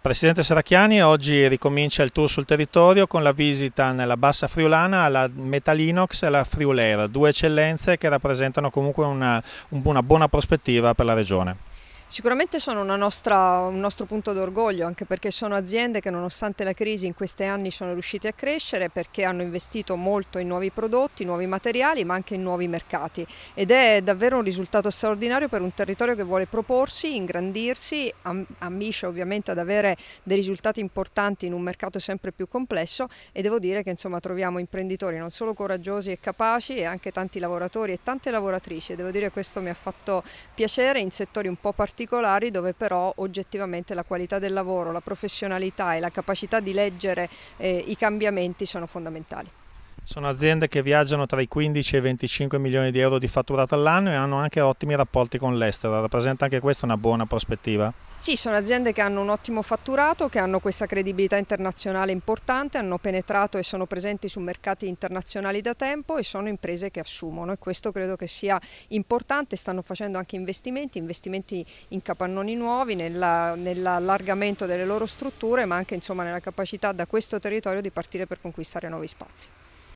Presidente Serracchiani, oggi ricomincia il tour sul territorio con la visita nella Bassa Friulana alla Metalinox e alla Friulera, due eccellenze che rappresentano comunque una buona prospettiva per la regione. Sicuramente sono un nostro punto d'orgoglio, anche perché sono aziende che nonostante la crisi in questi anni sono riuscite a crescere perché hanno investito molto in nuovi prodotti, nuovi materiali, ma anche in nuovi mercati. Ed è davvero un risultato straordinario per un territorio che vuole proporsi, ingrandirsi, ambisce ovviamente ad avere dei risultati importanti in un mercato sempre più complesso e devo dire che insomma troviamo imprenditori non solo coraggiosi e capaci e anche tanti lavoratori e tante lavoratrici e devo dire che questo mi ha fatto piacere in settori un po' particolari dove però oggettivamente la qualità del lavoro, la professionalità e la capacità di leggere i cambiamenti sono fondamentali. Sono aziende che viaggiano tra i 15 e i 25 milioni di euro di fatturato all'anno e hanno anche ottimi rapporti con l'estero. Rappresenta anche questa una buona prospettiva? Sì, sono aziende che hanno un ottimo fatturato, che hanno questa credibilità internazionale importante, hanno penetrato e sono presenti su mercati internazionali da tempo e sono imprese che assumono e questo credo che sia importante, stanno facendo anche investimenti in capannoni nuovi, nell'allargamento delle loro strutture, ma anche insomma nella capacità da questo territorio di partire per conquistare nuovi spazi.